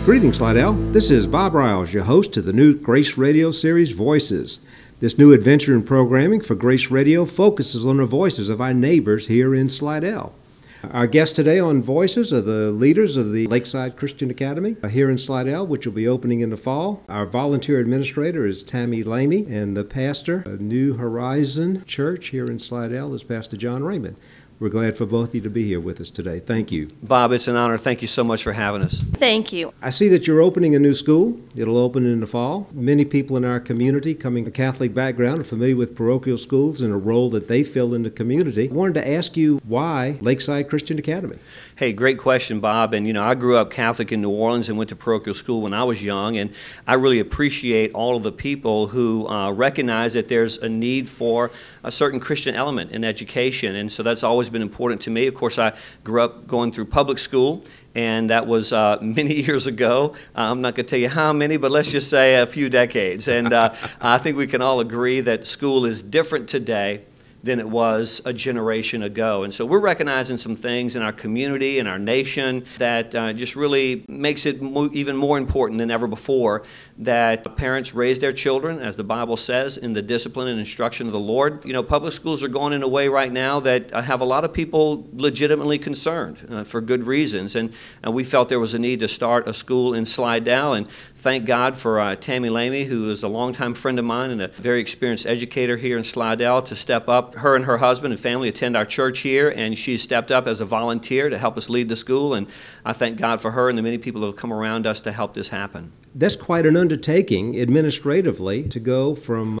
Greetings, Slidell. This is Bob Riles, your host to the new Grace Radio series, Voices. This new adventure in programming for Grace Radio focuses on the voices of our neighbors here in Slidell. Our guests today on Voices are the leaders of the Lakeside Christian Academy here in Slidell, which will be opening in the fall. Our volunteer administrator is Tammy Lamy, and the pastor of New Horizon Church here in Slidell is Pastor John Raymond. We're glad for both of you to be here with us today. Thank you. Bob, it's an honor. Thank you so much for having us. Thank you. I see that you're opening a new school. It'll open in the fall. Many people in our community coming from a Catholic background are familiar with parochial schools and a role that they fill in the community. I wanted to ask you why Lakeside Christian Academy? Hey, great question, Bob. And, I grew up Catholic in New Orleans and went to parochial school when I was young. And I really appreciate all of the people who recognize that there's a need for a certain Christian element in education. And so that's always been important to me. Of course, I grew up going through public school, and that was many years ago. I'm not going to tell you how many, but let's just say a few decades. And I think we can all agree that school is different today than it was a generation ago. And so we're recognizing some things in our community, in our nation, that just really makes it even more important than ever before that parents raise their children, as the Bible says, in the discipline and instruction of the Lord. Public schools are going in a way right now that have a lot of people legitimately concerned for good reasons. And we felt there was a need to start a school in Slidell. And thank God for Tammy Lamy, who is a longtime friend of mine and a very experienced educator here in Slidell, to step up. Her and her husband and family attend our church here, and she stepped up as a volunteer to help us lead the school. And I thank God for her and the many people who have come around us to help this happen. That's quite an undertaking administratively. To go from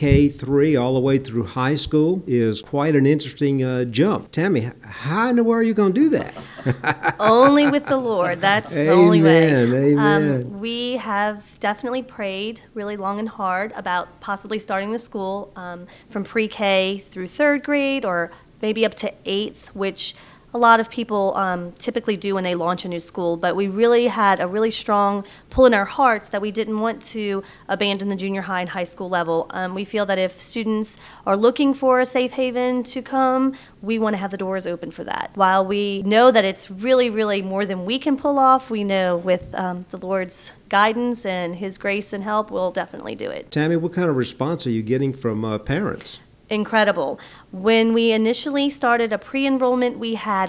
pre-K3 all the way through high school is quite an interesting jump. Tammy, how in the world are you going to do that? Only with the Lord. That's the only way. Amen. We have definitely prayed really long and hard about possibly starting the school from pre-K through third grade or maybe up to eighth, which a lot of people typically do when they launch a new school, but we really had a really strong pull in our hearts that we didn't want to abandon the junior high and high school level. We feel that if students are looking for a safe haven to come, we want to have the doors open for that. While we know that it's really, really more than we can pull off, we know with the Lord's guidance and His grace and help, we'll definitely do it. Tammy, what kind of response are you getting from parents? Incredible. When we initially started a pre-enrollment, we had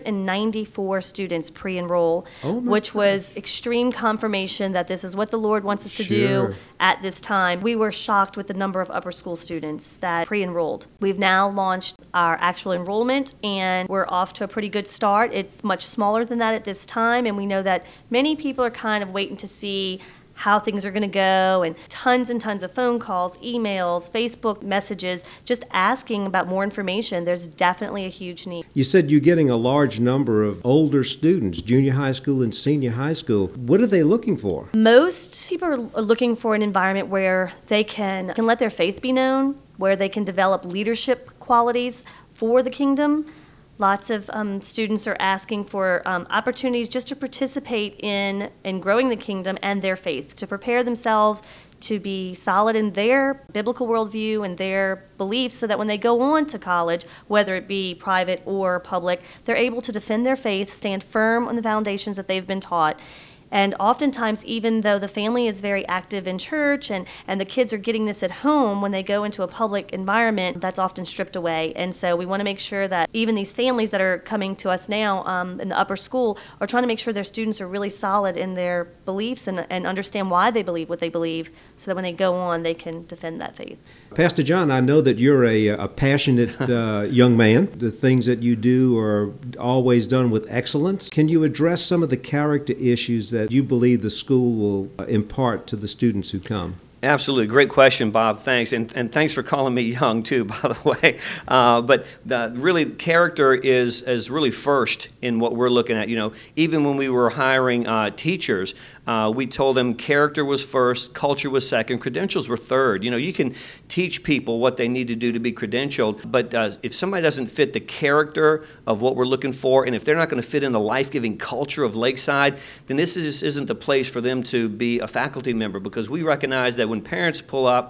194 students pre-enroll, which was extreme confirmation that this is what the Lord wants us to do at this time. We were shocked with the number of upper school students that pre-enrolled. We've now launched our actual enrollment, and we're off to a pretty good start. It's much smaller than that at this time, and we know that many people are kind of waiting to see how things are going to go, and tons of phone calls, emails, Facebook messages, just asking about more information. There's definitely a huge need. You said you're getting a large number of older students, junior high school and senior high school. What are they looking for? Most people are looking for an environment where they can let their faith be known, where they can develop leadership qualities for the kingdom. Lots of students are asking for opportunities just to participate in growing the kingdom and their faith, to prepare themselves to be solid in their biblical worldview and their beliefs so that when they go on to college, whether it be private or public, they're able to defend their faith, stand firm on the foundations that they've been taught. And oftentimes, even though the family is very active in church and the kids are getting this at home, when they go into a public environment, that's often stripped away. And so we want to make sure that even these families that are coming to us now in the upper school are trying to make sure their students are really solid in their beliefs and understand why they believe what they believe, so that when they go on, they can defend that faith. Pastor John, I know that you're a passionate young man. The things that you do are always done with excellence. Can you address some of the character issues that you believe the school will impart to the students who come? Absolutely. Great question, Bob. Thanks. And thanks for calling me young, too, by the way. But really, character is really first in what we're looking at. Even when we were hiring teachers, we told them character was first, culture was second, credentials were third. You can teach people what they need to do to be credentialed, but if somebody doesn't fit the character of what we're looking for, and if they're not going to fit in the life-giving culture of Lakeside, then this isn't the place for them to be a faculty member, because we recognize that when parents pull up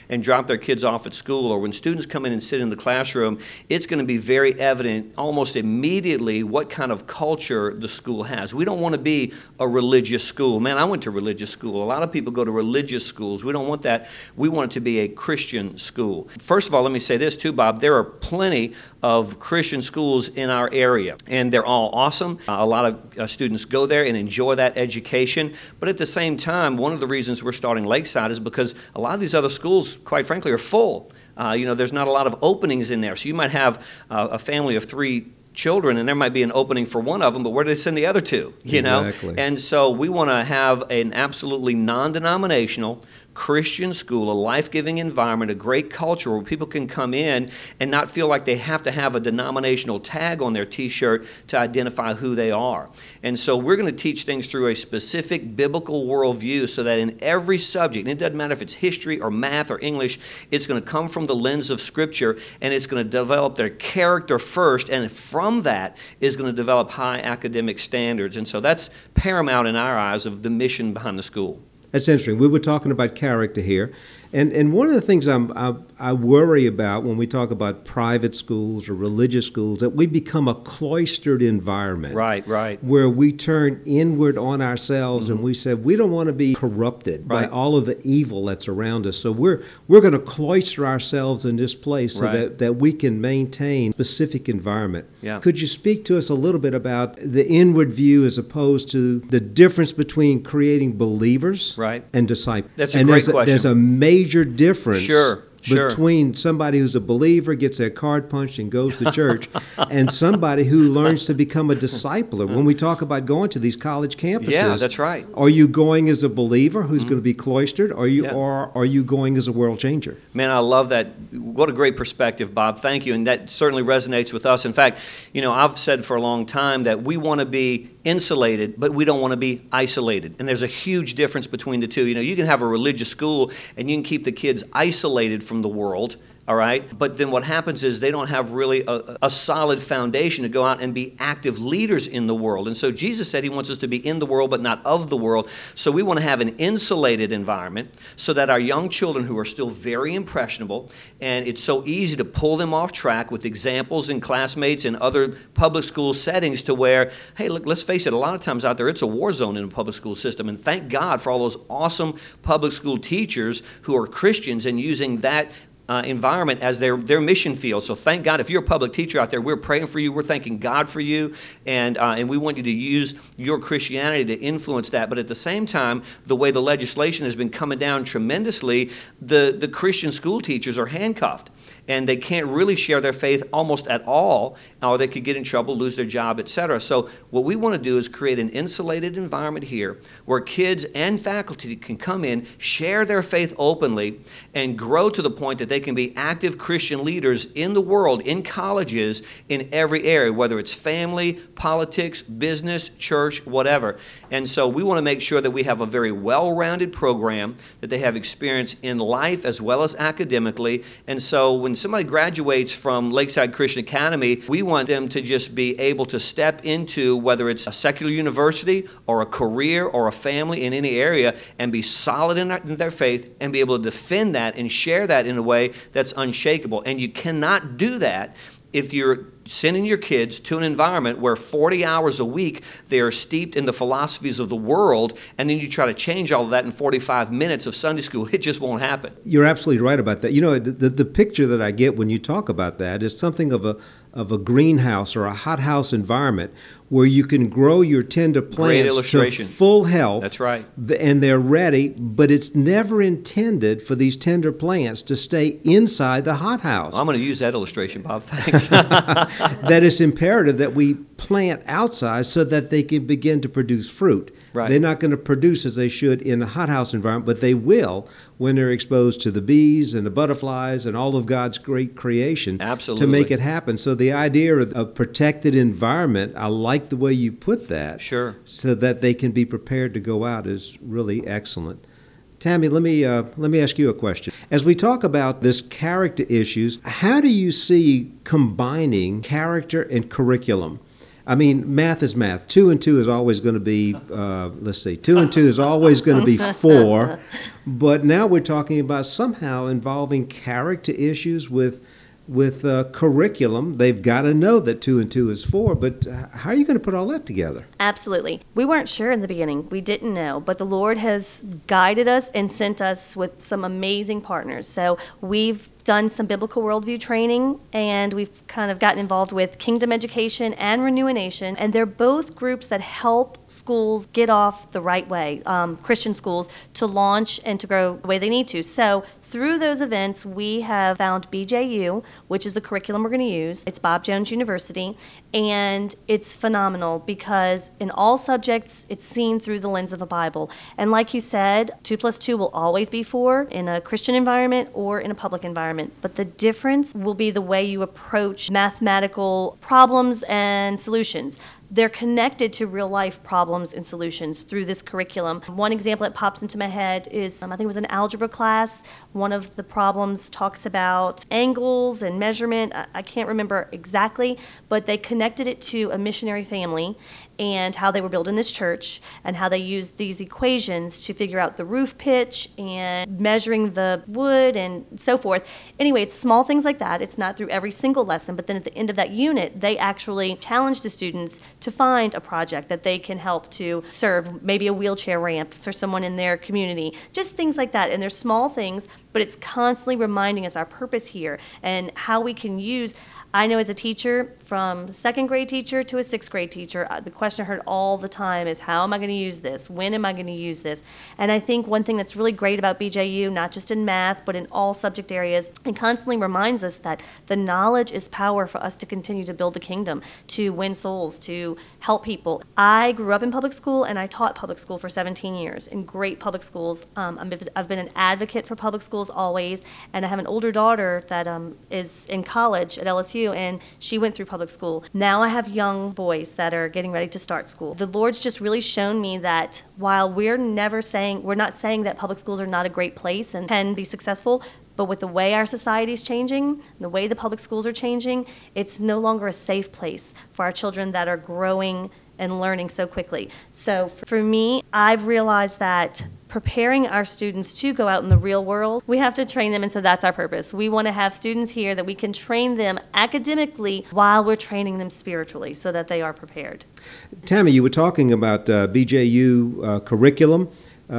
and drop their kids off at school, or when students come in and sit in the classroom, it's going to be very evident almost immediately what kind of culture the school has. We don't want to be a religious school. Man, I went to religious school. A lot of people go to religious schools. We don't want that. We want it to be a Christian school. First of all, let me say this too, Bob. There are plenty of Christian schools in our area, and they're all awesome. A lot of students go there and enjoy that education, but at the same time, one of the reasons we're starting Lakeside is because a lot of these other schools, quite frankly, are full. There's not a lot of openings in there, so you might have a family of 3 children, and there might be an opening for one of them, but where do they send the other 2, Exactly. And so we want to have an absolutely non-denominational Christian school, a life-giving environment, a great culture where people can come in and not feel like they have to have a denominational tag on their t-shirt to identify who they are. And so we're going to teach things through a specific biblical worldview so that in every subject, and it doesn't matter if it's history or math or English, it's going to come from the lens of Scripture, and it's going to develop their character first, and from that is going to develop high academic standards. And so that's paramount in our eyes of the mission behind the school. That's interesting. We were talking about character here. And one of the things I worry about when we talk about private schools or religious schools, that we become a cloistered environment. Right. Where we turn inward on ourselves and we say we don't want to be corrupted by all of the evil that's around us. So we're going to cloister ourselves in this place so that we can maintain a specific environment. Yeah. Could you speak to us a little bit about the inward view as opposed to the difference between creating believers and disciples? That's a great question. There's a major difference Sure. between somebody who's a believer, gets their card punched and goes to church, and somebody who learns to become a discipler. When we talk about going to these college campuses, Yeah, that's right. Are you going as a believer who's going to be cloistered, or are you going as a world changer? Man, I love that. What a great perspective, Bob. Thank you. And that certainly resonates with us. In fact, I've said for a long time that we want to be insulated, but we don't want to be isolated. And there's a huge difference between the two. You can have a religious school and you can keep the kids isolated from the world, all right? But then what happens is they don't have really a solid foundation to go out and be active leaders in the world. And so Jesus said he wants us to be in the world but not of the world. So we want to have an insulated environment so that our young children who are still very impressionable, and it's so easy to pull them off track with examples and classmates and other public school settings to where, hey, look, let's face it, a lot of times out there it's a war zone in a public school system. And thank God for all those awesome public school teachers who are Christians and using that environment as their mission field. So thank God, if you're a public teacher out there, we're praying for you, we're thanking God for you, and we want you to use your Christianity to influence that. But at the same time, the way the legislation has been coming down tremendously, the Christian school teachers are handcuffed. And they can't really share their faith almost at all, or they could get in trouble, lose their job, etc. So what we want to do is create an insulated environment here where kids and faculty can come in, share their faith openly, and grow to the point that they can be active Christian leaders in the world, in colleges, in every area, whether it's family, politics, business, church, whatever. And so we want to make sure that we have a very well-rounded program, that they have experience in life as well as academically. And so when somebody graduates from Lakeside Christian Academy, we want them to just be able to step into whether it's a secular university or a career or a family in any area and be solid in their faith and be able to defend that and share that in a way that's unshakable. And you cannot do that if you're sending your kids to an environment where 40 hours a week they are steeped in the philosophies of the world, and then you try to change all of that in 45 minutes of Sunday school. It just won't happen. You're absolutely right about that. The picture that I get when you talk about that is something of a greenhouse or a hothouse environment where you can grow your tender plants to full health. That's right. And they're ready, but it's never intended for these tender plants to stay inside the hothouse. I'm going to use that illustration, Bob. Thanks. That it's imperative that we plant outside so that they can begin to produce fruit. Right. They're not going to produce as they should in a hothouse environment, but they will when they're exposed to the bees and the butterflies and all of God's great creation. Absolutely. To make it happen. So the idea of a protected environment, I like the way you put that. Sure. So that they can be prepared to go out is really excellent. Tammy, let me ask you a question. As we talk about this character issues, how do you see combining character and curriculum? I mean, math is math. 2 and 2 is always going to be, let's see, 2 and 2 is always going to be 4. But now we're talking about somehow involving character issues with curriculum. They've got to know that 2 and 2 is 4, but how are you going to put all that together? Absolutely. We weren't sure in the beginning. We didn't know, but the Lord has guided us and sent us with some amazing partners. So we've done some biblical worldview training, and we've kind of gotten involved with Kingdom Education and Renew a Nation, and they're both groups that help schools get off the right way, Christian schools, to launch and to grow the way they need to. So through those events, we have found BJU, which is the curriculum we're going to use. It's Bob Jones University, and it's phenomenal because in all subjects, it's seen through the lens of a Bible. And like you said, 2 plus 2 will always be 4 in a Christian environment or in a public environment. But the difference will be the way you approach mathematical problems and solutions. They're connected to real life problems and solutions through this curriculum. One example that pops into my head is, I think it was an algebra class. One of the problems talks about angles and measurement. I can't remember exactly, but they connected it to a missionary family and how they were building this church and how they used these equations to figure out the roof pitch and measuring the wood and so forth. Anyway, it's small things like that. It's not through every single lesson, but then at the end of that unit, they actually challenge the students to find a project that they can help to serve, maybe a wheelchair ramp for someone in their community, just things like that. And they're small things, but it's constantly reminding us our purpose here and how we can use. I know as a teacher, from second grade teacher to a sixth grade teacher, the question I heard all the time is, how am I going to use this? When am I going to use this? And I think one thing that's really great about BJU, not just in math, but in all subject areas, it constantly reminds us that the knowledge is power for us to continue to build the kingdom, to win souls, to help people. I grew up in public school, and I taught public school for 17 years in great public schools. I've been an advocate for public schools always, and I have an older daughter that is in college at LSU, and she went through public school. Now I have young boys that are getting ready to start school. The Lord's just really shown me that while we're not saying that public schools are not a great place and can be successful, but with the way our society is changing, the way the public schools are changing, it's no longer a safe place for our children that are growing and learning so quickly. So for me, I've realized that preparing our students to go out in the real world, we have to train them, and so that's our purpose. We want to have students here that we can train them academically while we're training them spiritually so that they are prepared. Tammy, you were talking about BJU curriculum.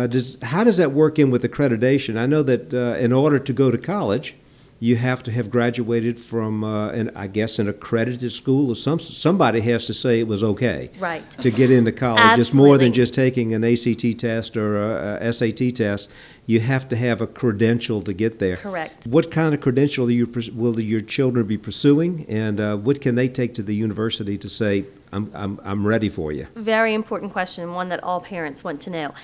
How does that work in with accreditation? I know that in order to go to college, you have to have graduated from, an accredited school, or somebody has to say it was okay Right. to get into college. Absolutely. It's more than just taking an ACT test or a SAT test. You have to have a credential to get there. Correct. What kind of credential will your children be pursuing, and what can they take to the university to say, I'm ready for you? Very important question, one that all parents want to know.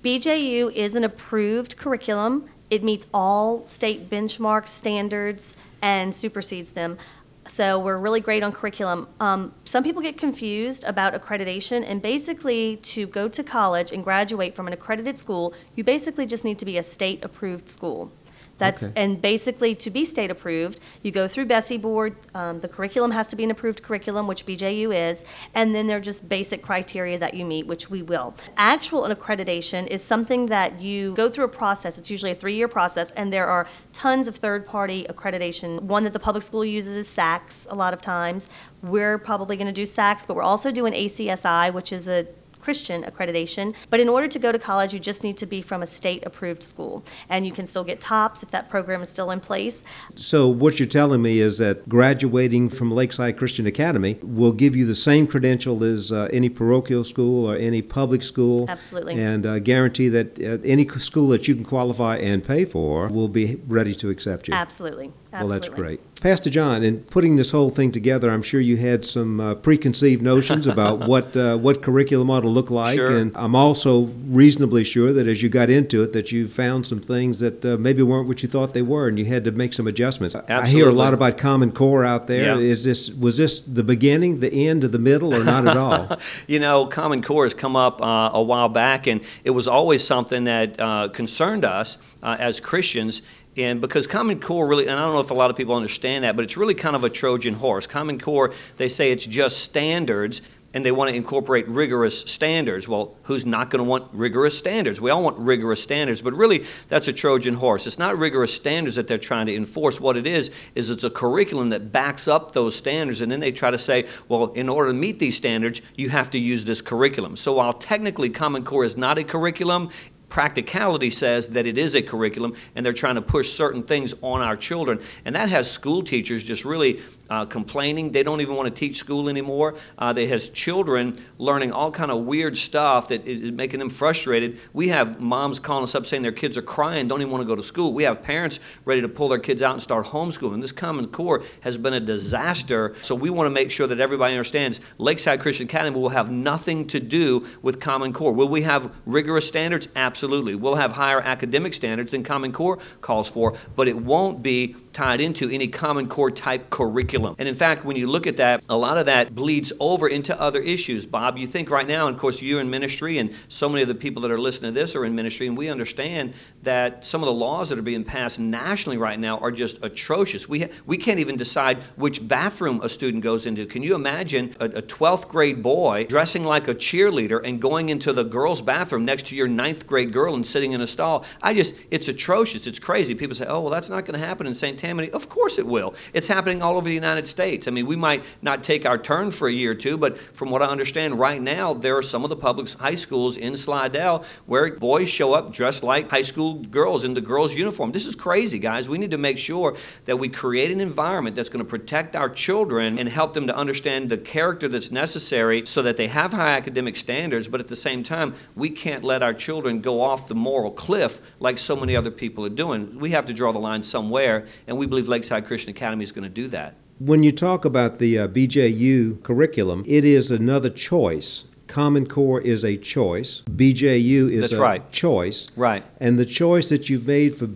BJU is an approved curriculum. It meets all state benchmark standards and supersedes them. So we're really great on curriculum. Some people get confused about accreditation, and basically to go to college and graduate from an accredited school, you basically just need to be a state-approved school. Okay. And basically, to be state approved, you go through Bessie Board. The curriculum has to be an approved curriculum, which BJU is, and then there are just basic criteria that you meet, which we will. Actual accreditation is something that you go through a process. It's usually a 3-year process, and there are tons of third-party accreditation. One that the public school uses is SACS a lot of times. We're probably going to do SACS, but we're also doing ACSI, which is a Christian accreditation. But in order to go to college, you just need to be from a state-approved school. And you can still get TOPS if that program is still in place. So what you're telling me is that graduating from Lakeside Christian Academy will give you the same credential as any parochial school or any public school. Absolutely. And guarantee that any school that you can qualify and pay for will be ready to accept you. Absolutely. Well, that's great. Pastor John, in putting this whole thing together, I'm sure you had some preconceived notions about what curriculum ought to look like. Sure. And I'm also reasonably sure that as you got into it, that you found some things that maybe weren't what you thought they were, and you had to make some adjustments. Absolutely. I hear a lot about Common Core out there. Yeah. Was this the beginning, the end, or the middle, or not at all? Common Core has come up a while back, and it was always something that concerned us as Christians. And because Common Core really, and I don't know if a lot of people understand that, but it's really kind of a Trojan horse. Common Core, they say it's just standards, and they want to incorporate rigorous standards. Well, who's not going to want rigorous standards? We all want rigorous standards, but really that's a Trojan horse. It's not rigorous standards that they're trying to enforce. What it is it's a curriculum that backs up those standards, and then they try to say, well, in order to meet these standards, you have to use this curriculum. So while technically Common Core is not a curriculum, practicality says that it is a curriculum, and they're trying to push certain things on our children. And that has school teachers just really complaining. They don't even want to teach school anymore. They has children learning all kind of weird stuff that is making them frustrated. We have moms calling us up saying their kids are crying, don't even want to go to school. We have parents ready to pull their kids out and start homeschooling. This Common Core has been a disaster. So we want to make sure that everybody understands Lakeside Christian Academy will have nothing to do with Common Core. Will we have rigorous standards? Absolutely. We'll have higher academic standards than Common Core calls for, but it won't be tied into any Common Core type curriculum. And in fact, when you look at that, a lot of that bleeds over into other issues. Bob, you think right now, and of course you're in ministry, and so many of the people that are listening to this are in ministry, and we understand that some of the laws that are being passed nationally right now are just atrocious. We can't even decide which bathroom a student goes into. Can you imagine a 12th grade boy dressing like a cheerleader and going into the girls' bathroom next to your 9th grade girl and sitting in a stall? It's atrocious. It's crazy. People say, oh, well, that's not going to happen in St. Tammany. Of course it will. It's happening all over the United States. I mean, we might not take our turn for a year or two, but from what I understand right now, there are some of the public high schools in Slidell where boys show up dressed like high school girls in the girls' uniform. This is crazy, guys. We need to make sure that we create an environment that's going to protect our children and help them to understand the character that's necessary so that they have high academic standards, but at the same time, we can't let our children go off the moral cliff like so many other people are doing. We have to draw the line somewhere, and we believe Lakeside Christian Academy is going to do that. When you talk about the BJU curriculum, it is another choice. Common Core is a choice. BJU is choice. Right. And the choice that you've made for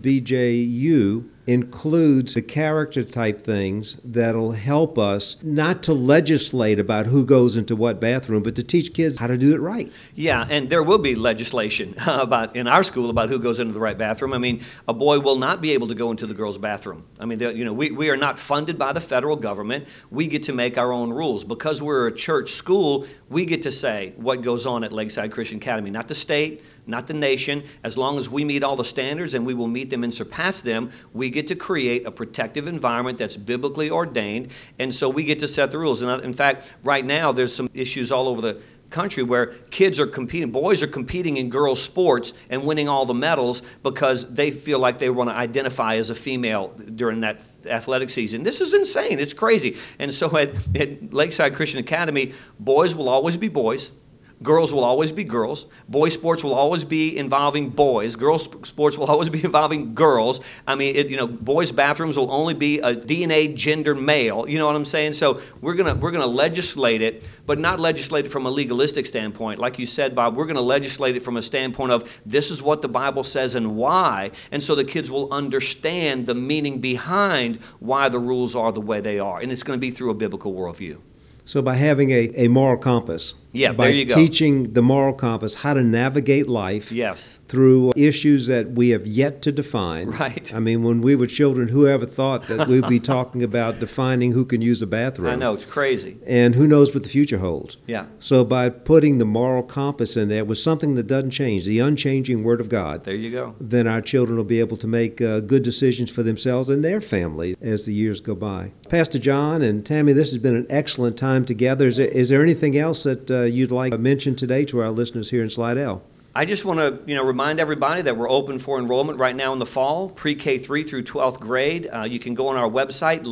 BJU includes the character type things that'll help us not to legislate about who goes into what bathroom, but to teach kids how to do it right. Yeah, and there will be legislation in our school about who goes into the right bathroom. I mean, a boy will not be able to go into the girls' bathroom. I mean, we are not funded by the federal government. We get to make our own rules. Because we're a church school, we get to say what goes on at Lakeside Christian Academy, not the state, not the nation. As long as we meet all the standards, and we will meet them and surpass them, we get to create a protective environment that's biblically ordained, and so we get to set the rules. And in fact, right now, there's some issues all over the country where kids are competing, boys are competing in girls' sports and winning all the medals because they feel like they want to identify as a female during that athletic season. This is insane. It's crazy. And so at Lakeside Christian Academy, boys will always be boys. Girls will always be girls. Boys' sports will always be involving boys. Girls' sports will always be involving girls. I mean, boys' bathrooms will only be a DNA gender male. You know what I'm saying? So we're gonna legislate it, but not legislate it from a legalistic standpoint. Like you said, Bob, we're gonna legislate it from a standpoint of this is what the Bible says and why, and so the kids will understand the meaning behind why the rules are the way they are, and it's going to be through a biblical worldview. So by having a moral compass, Yeah, by there you go. teaching the moral compass how to navigate life Yes. through issues that we have yet to define. Right. I mean, when we were children, whoever thought that we'd be talking about defining who can use a bathroom? I know, it's crazy. And who knows what the future holds? Yeah. So by putting the moral compass in there with something that doesn't change, the unchanging Word of God, There you go. then our children will be able to make good decisions for themselves and their family as the years go by. Pastor John and Tammy, this has been an excellent time together. Is there anything else that you'd like to mention today to our listeners here in Slidell? I just want to, remind everybody that we're open for enrollment right now in the fall, pre-K 3 through 12th grade. You can go on our website,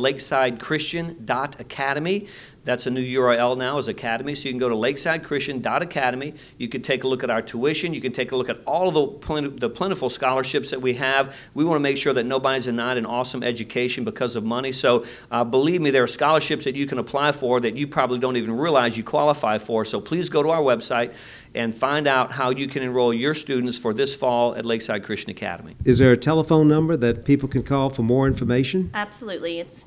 lakesidechristian.academy. That's a new URL now, is Academy. So you can go to lakesidechristian.academy. You can take a look at our tuition. You can take a look at all of the plentiful scholarships that we have. We want to make sure that nobody's denied an awesome education because of money. So believe me, there are scholarships that you can apply for that you probably don't even realize you qualify for. So please go to our website and find out how you can enroll your students for this fall at Lakeside Christian Academy. Is there a telephone number that people can call for more information? Absolutely. It's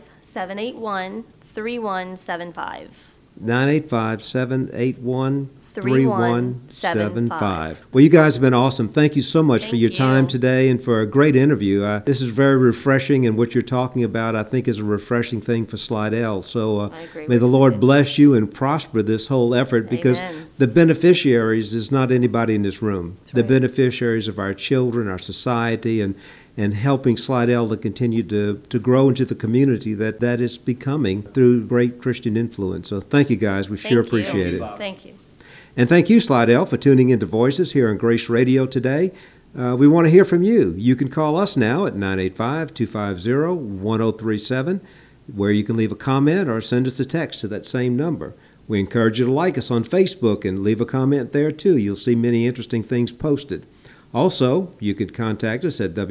985-781-3175. 985-781-3175. 3175. Well, you guys have been awesome. Thank you so much for Thank your time you. today and for a great interview. This is very refreshing, and what you're talking about, I think, is a refreshing thing for Slidell. So I agree may with the Lord Sid. bless you and prosper this whole effort, because Amen. the beneficiaries is not anybody in this room. That's The right. beneficiaries of our children, our society, and helping Slidell to continue to grow into the community that is becoming through great Christian influence. So thank you, guys. We sure Thank you. appreciate it. Thank you. And thank you, Slidell, for tuning into Voices here on Grace Radio today. We want to hear from you. You can call us now at 985-250-1037, where you can leave a comment or send us a text to that same number. We encourage you to like us on Facebook and leave a comment there, too. You'll see many interesting things posted. Also, you can contact us at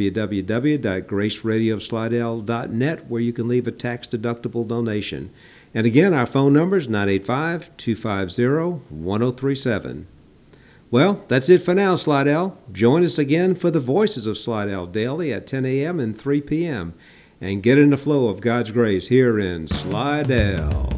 www.graceradioslidell.net, where you can leave a tax-deductible donation. And again, our phone number is 985-250-1037. Well, that's it for now, Slidell. Join us again for the Voices of Slidell daily at 10 a.m. and 3 p.m. And get in the flow of God's grace here in Slidell.